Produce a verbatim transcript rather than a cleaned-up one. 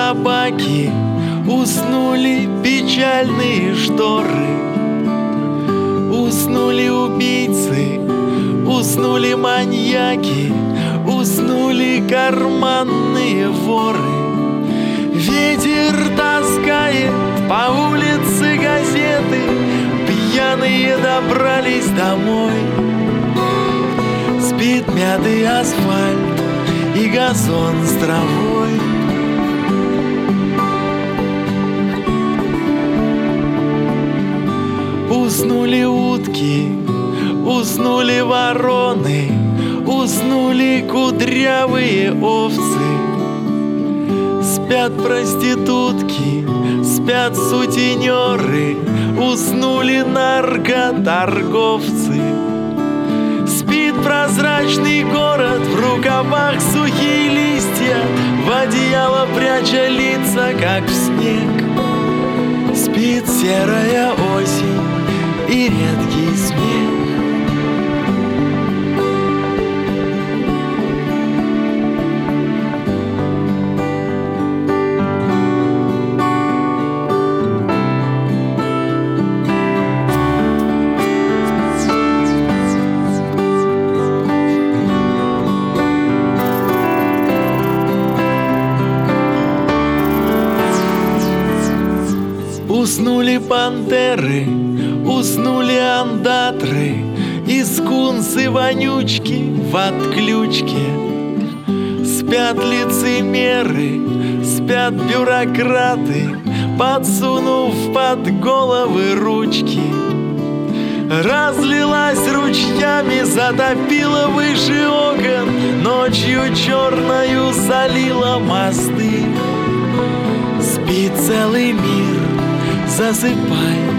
собаки, уснули печальные шторы. Уснули убийцы, уснули маньяки, уснули карманные воры. Ветер таскает по улице газеты, пьяные добрались домой. Спит мятый асфальт и газон с травой. Уснули утки, уснули вороны, уснули кудрявые овцы. Спят проститутки, спят сутенеры, уснули наркоторговцы. Спит прозрачный город, в рукавах сухие листья, в одеяло пряча лица, как в снег. Спит серая осень и редкий смех. Уснули пантеры, уснули андатры, и скунсы-вонючки в отключке. Спят лицемеры, спят бюрократы, подсунув под головы ручки. Разлилась ручьями, затопила выше окон, ночью черною залила мосты. Спит целый мир, засыпай,